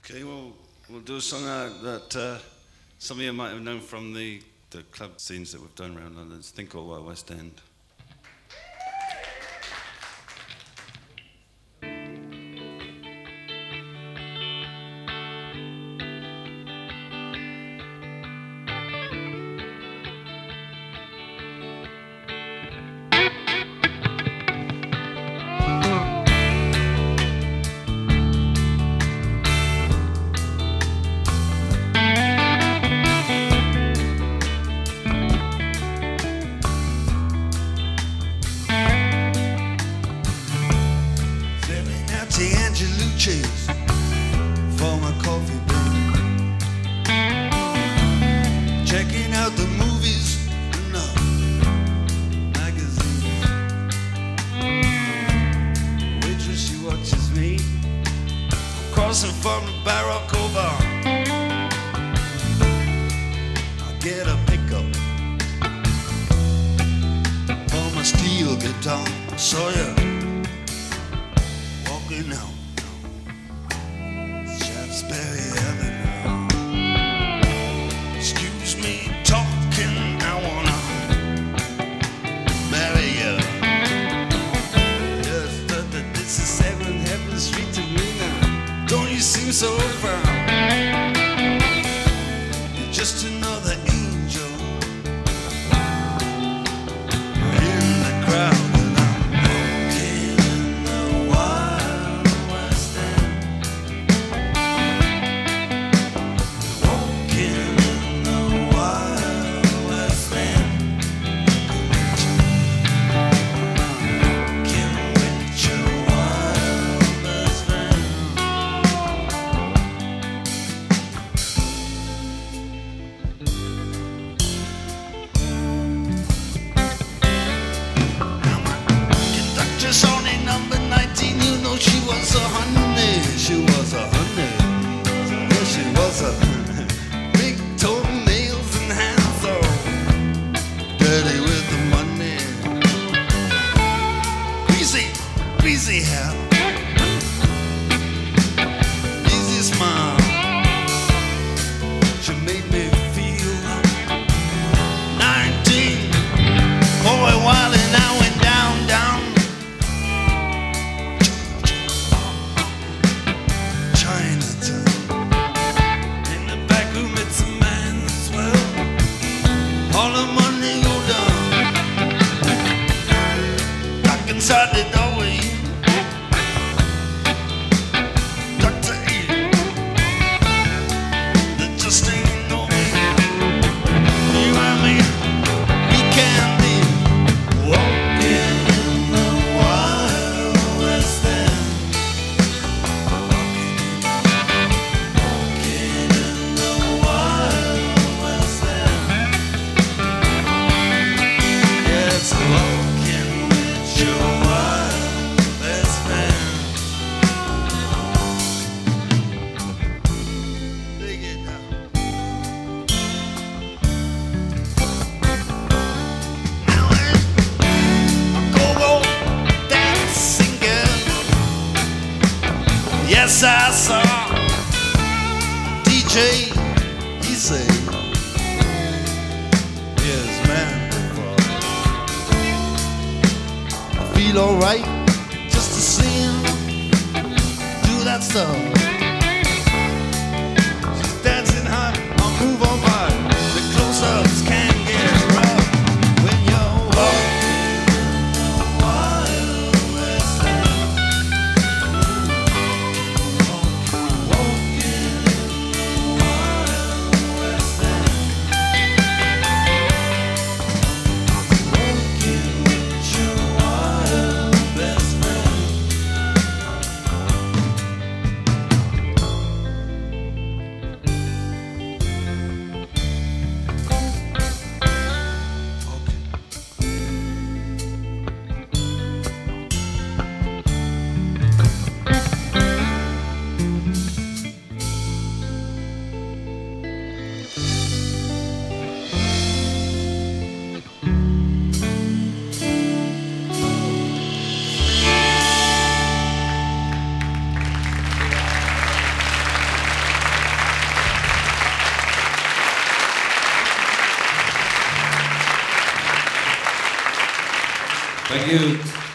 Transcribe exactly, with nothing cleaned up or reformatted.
Okay, well, we'll do a song uh, that uh, some of you might have known from the, the club scenes that we've done around London. It's a thing called uh, West End. Angelucci's for my coffee break. Checking out the movies in the magazine. Waitress, she watches me crossing from the Barack-Oba. I get a pickup for my steel guitar. Sawyer walking out Shaftesbury Avenue. Excuse me talking, I wanna marry you. Just thought that this is seven Heaven Street to me now. Don't you seem so proud? You're just another angel in the crowd. She was a honey, she was a honey. Yeah, she was a big toenails and hands all dirty with the money. Greasy, greasy hair, easy smile. She made me feel nineteen for a while, and I went down, down. All the money go down, back inside the doorway. Doctor E, there just ain't no way. You and me, we can be walking in the Wild West End. Walking in the Wild West End. It's walking with your wild best friend. Dig it now. Now it's a go-go dancing girl. Yes, I saw D J. He say, yes, man. Feel alright just to see him do that stuff. She's dancing hot, I'll move on by. The close-ups can get rough when you're walking in the Wild West End. Walking in the Wild West End. Walking with your wild best friend. Thank you.